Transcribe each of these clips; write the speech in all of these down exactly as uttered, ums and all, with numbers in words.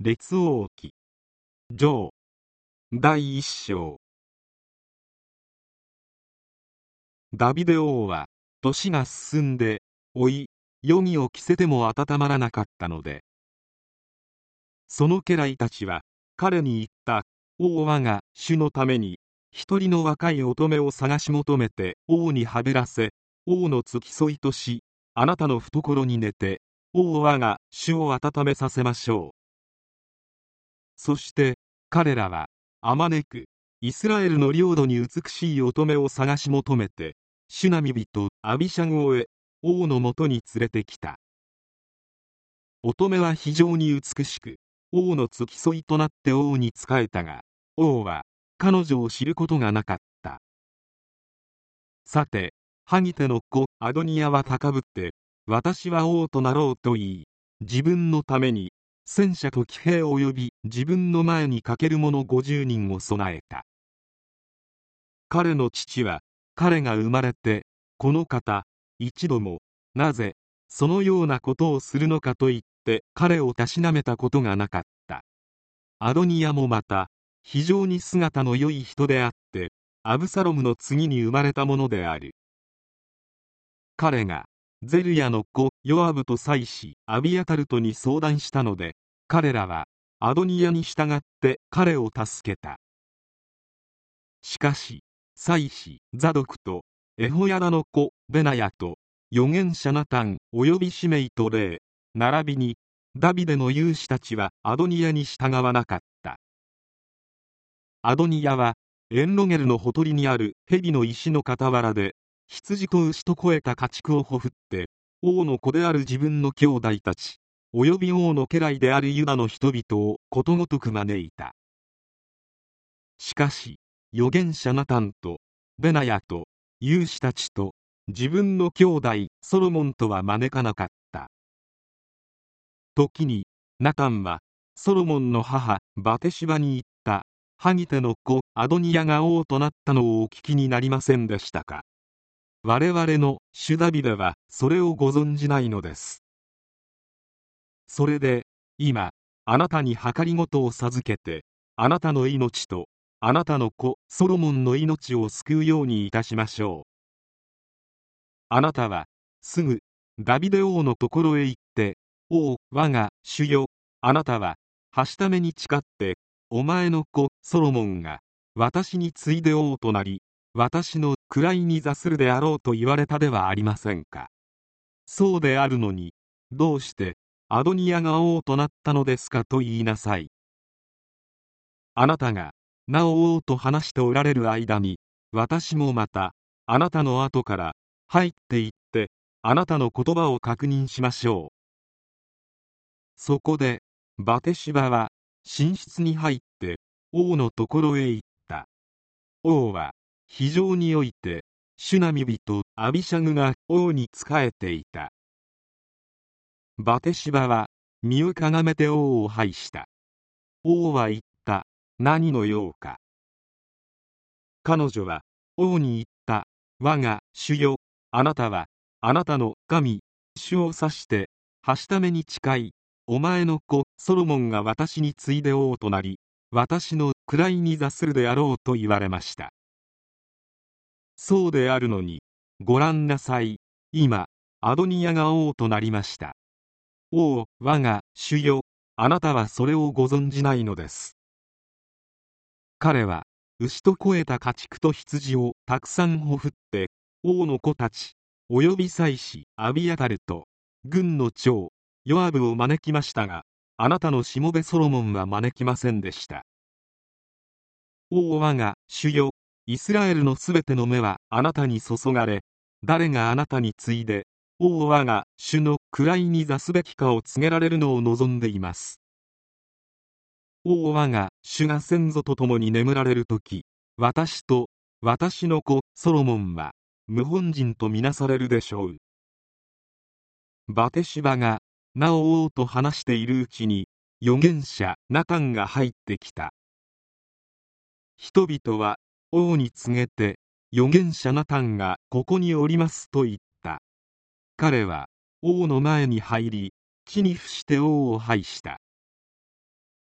列王記上第一章。ダビデ王は年が進んで老い、夜着を着せても温まらなかったので、その家来たちは彼に言った。王我が主のために一人の若い乙女を探し求めて王にはべらせ、王の付き添いとし、あなたの懐に寝て王我が主を温めさせましょう。そして彼らはあまねくイスラエルの領土に美しい乙女を探し求めて、シュナミ人アビシャグをへ王のもとに連れてきた。乙女は非常に美しく、王の付き添いとなって王に仕えたが、王は彼女を知ることがなかった。さて、ハギテの子アドニヤは高ぶって、私は王となろうと言い、自分のために戦車と騎兵および自分の前にかける者ごじゅうにんを備えた。彼の父は彼が生まれて、この方一度もなぜそのようなことをするのかと言って彼をたしなめたことがなかった。アドニヤもまた非常に姿の良い人であって、アブサロムの次に生まれたものである。彼がゼルヤの子ヨアブと妻子アビアタルトに相談したので、彼らはアドニヤに従って彼を助けた。しかし妻子ザドクとエホヤダの子ベナヤと預言者ナタンおよびシメイとレイ並びにダビデの勇士たちはアドニヤに従わなかった。アドニヤはエンロゲルのほとりにある蛇の石の傍らで羊と牛と肥えた家畜をほふって、王の子である自分の兄弟たちおよび王の家来であるユダの人々をことごとく招いた。しかし預言者ナタンとベナヤと勇士たちと自分の兄弟ソロモンとは招かなかった。時にナタンはソロモンの母バテシバに言った。ハギテの子アドニヤが王となったのをお聞きになりませんでしたか。我々の主ダビデはそれをご存じないのです。それで今あなたに計りごとを授けて、あなたの命とあなたの子ソロモンの命を救うようにいたしましょう。あなたはすぐダビデ王のところへ行って、王我が主よ、あなたははしために誓って、お前の子ソロモンが私に次いで王となり、私の位に座するであろうと言われたではありませんか。そうであるのに、どうしてアドニヤが王となったのですかと言いなさい。あなたがなお王と話しておられる間に、私もまたあなたの後から入っていってあなたの言葉を確認しましょう。そこでバテシバは寝室に入って王のところへ行った。王は非常においてシュナミ人アビシャグが王に仕えていた。バテシバは身をかがめて王を拝した。王は言った。何の用か。彼女は王に言った。我が主よ、あなたはあなたの神主を指してはしために誓い、お前の子ソロモンが私に次いで王となり、私の位に座するであろうと言われました。そうであるのに、ご覧なさい、今アドニヤが王となりました。王我が主よ、あなたはそれをご存じないのです。彼は牛と肥えた家畜と羊をたくさんほふって、王の子たちおよび妻子アビアタルと軍の長ヨアブを招きましたが、あなたのしもべソロモンは招きませんでした。王我が主よ、イスラエルのすべての目はあなたに注がれ、誰があなたに次いで王我が主の位に座すべきかを告げられるのを望んでいます。王我が主が先祖と共に眠られるとき、私と私の子ソロモンは無本人とみなされるでしょう。バテシバがなお王と話しているうちに、預言者ナタンが入ってきた。人々は王に告げて、預言者ナタンがここにおりますと言った。彼は王の前に入り、地に伏して王を拝した。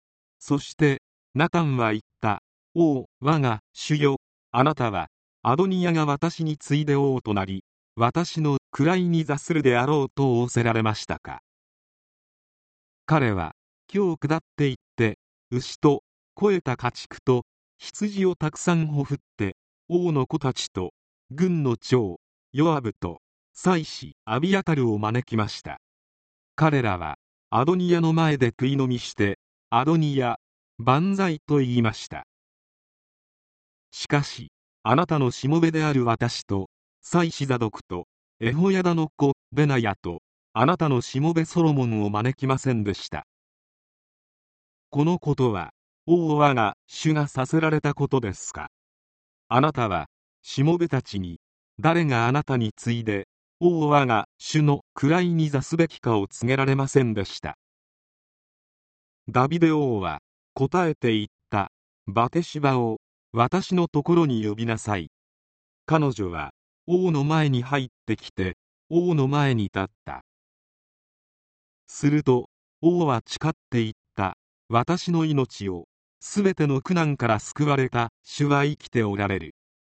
そしてナタンは言った。おお、我が主よ、あなたはアドニヤが私に次いで王となり、私の位に座するであろうと仰せられましたか。彼は今日下って行って、牛と肥えた家畜と羊をたくさんほふって、王の子たちと軍の長ヨアブと祭司アビアタルを招きました。彼らはアドニヤの前で食い飲みして、アドニヤ万歳と言いました。しかしあなたのしもべである私と祭司ザドクとエホヤダの子ベナヤとあなたのしもべソロモンを招きませんでした。このことは王我が主がさせられたことですか。あなたはしもべたちに、誰があなたに次いで王我が主の位に座すべきかを告げられませんでした。ダビデ王は答えて言った。バテシバを私のところに呼びなさい。彼女は王の前に入ってきて王の前に立った。すると王は誓って言った。私の命をすべての苦難から救われた主は生きておられる。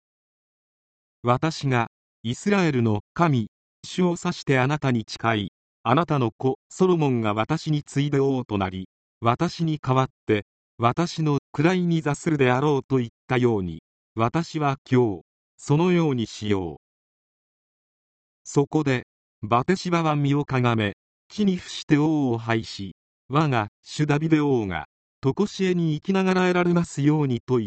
私がイスラエルの神主を指してあなたに誓い、あなたの子ソロモンが私に次いで王となり、私に代わって私の位に座するであろうと言ったように、私は今日そのようにしよう。そこでバテシバは身をかがめ、地に伏して王を拝し、我が主ダビデ王が常しえに生きながらえられますようにと言った。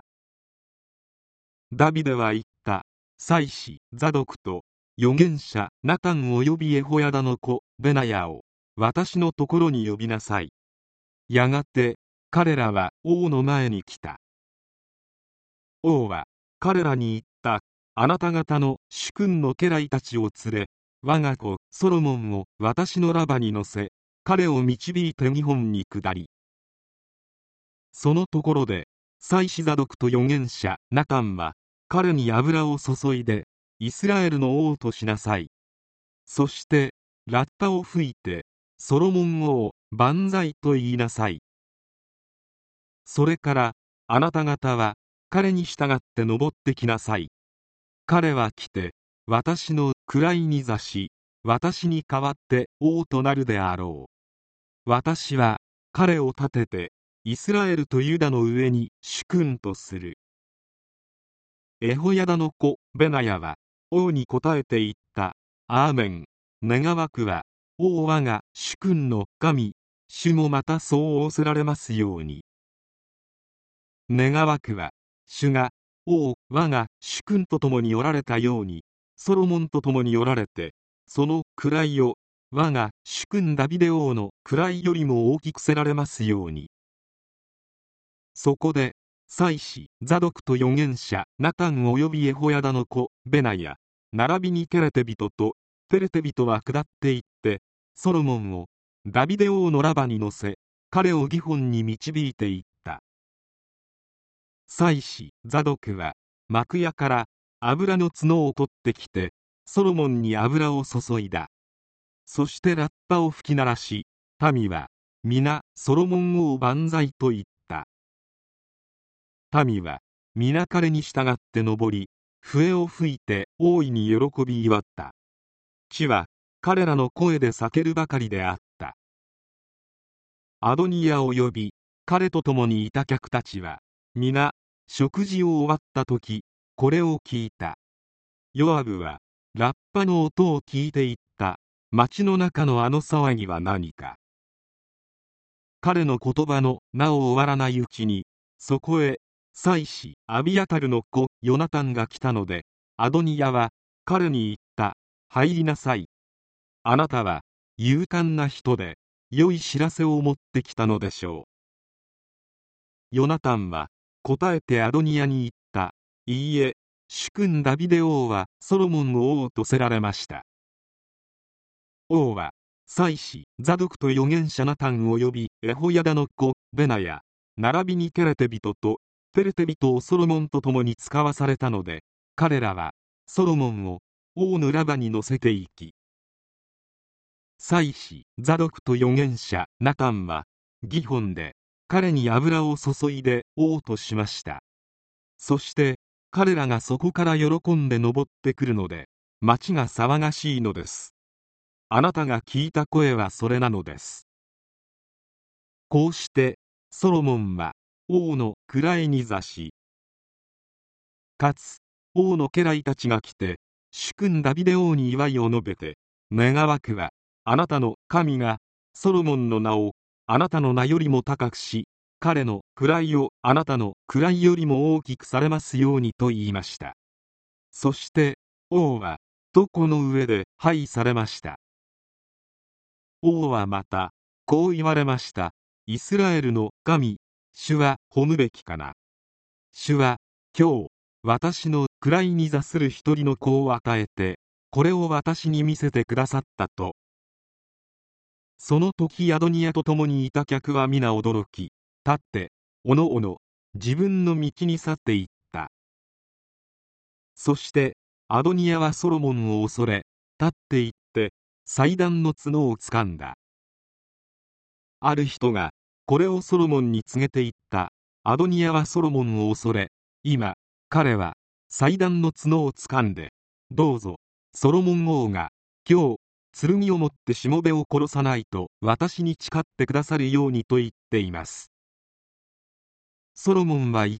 ダビデは言った。祭司ザドクと預言者ナタンおよびエホヤダの子ベナヤを私のところに呼びなさい。やがて彼らは王の前に来た。王は彼らに言った。あなた方の主君の家来たちを連れ、我が子ソロモンを私のラバに乗せ、彼を導いてギホンに下り、そのところで祭司ザドクと預言者ナタンは彼に油を注いでイスラエルの王としなさい。そしてラッパを吹いてソロモン王万歳と言いなさい。それからあなた方は彼に従って登ってきなさい。彼は来て私の位に座し、私に代わって王となるであろう。私は彼を立ててイスラエルとユダの上に主君とする。エホヤダの子ベナヤは王に答えて言った。アーメン。願わくは王我が主君の神主もまたそう仰せられますように。願わくは主が王我が主君と共におられたようにソロモンと共におられて、その位を我が主君ダビデ王の位よりも大きくせられますように。そこで祭司ザドクと預言者ナタンおよびエホヤダの子ベナヤ並びにケレテ人とペレテ人は下って行ってソロモンをダビデ王のラバに乗せ、彼をギホンに導いていった。祭司ザドクは幕屋から油の角を取ってきてソロモンに油を注いだ。そしてラッパを吹き鳴らし、民は皆ソロモン王万歳と言った。民は皆彼に従って登り、笛を吹いて大いに喜び祝った。地は彼らの声で裂けるばかりであった。アドニヤを呼び、彼と共にいた客たちは皆食事を終わった時、これを聞いた。ヨアブはラッパの音を聞いて言った。町の中のあの騒ぎは何か。彼の言葉のなお終わらないうちに、そこへ祭司アビアタルの子ヨナタンが来たので、アドニヤは彼に言った。入りなさい。あなたは勇敢な人で良い知らせを持ってきたのでしょう。ヨナタンは答えてアドニヤに言った。いいえ、主君ダビデ王はソロモンを王とせられました。王は祭司ザドクと預言者ナタンを呼び、エホヤダの子ベナヤ並びにケレテ人とペレテ人をソロモンと共に使わされたので、彼らはソロモンを王のラバに乗せていき、祭司ザドクと預言者ナタンはギホンで彼に油を注いで王としました。そして彼らがそこから喜んで登ってくるので、町が騒がしいのです。あなたが聞いた声はそれなのです。こうしてソロモンは王の位に座し、かつ王の家来たちが来て主君ダビデ王に祝いを述べて、願わくはあなたの神がソロモンの名をあなたの名よりも高くし、彼の位をあなたの位よりも大きくされますようにと言いました。そして王は床の上で拝されました。王はまたこう言われました。イスラエルの神、主は褒むべきかな。主は今日私の位に座する一人の子を与えて、これを私に見せてくださったと。その時アドニヤと共にいた客は皆驚き、立っておのおの自分の道に去っていった。そしてアドニヤはソロモンを恐れ、立って行って祭壇の角をつかんだ。ある人がこれをソロモンに告げていった。アドニヤはソロモンを恐れ、今彼は祭壇の角をつかんで、どうぞソロモン王が今日剣を持ってしもべを殺さないと私に誓ってくださるようにと言っています。ソロモンは言った。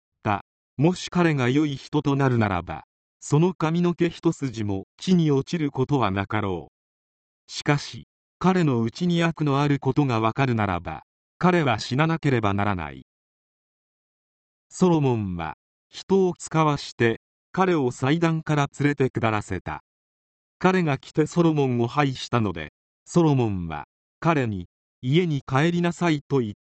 もし彼が良い人となるならば、その髪の毛一筋も地に落ちることはなかろう。しかし彼のうちに悪のあることがわかるならば、彼は死ななければならない。ソロモンは人を使わして彼を祭壇から連れて下らせた。彼が来てソロモンを拝したので、ソロモンは彼に家に帰りなさいと言っ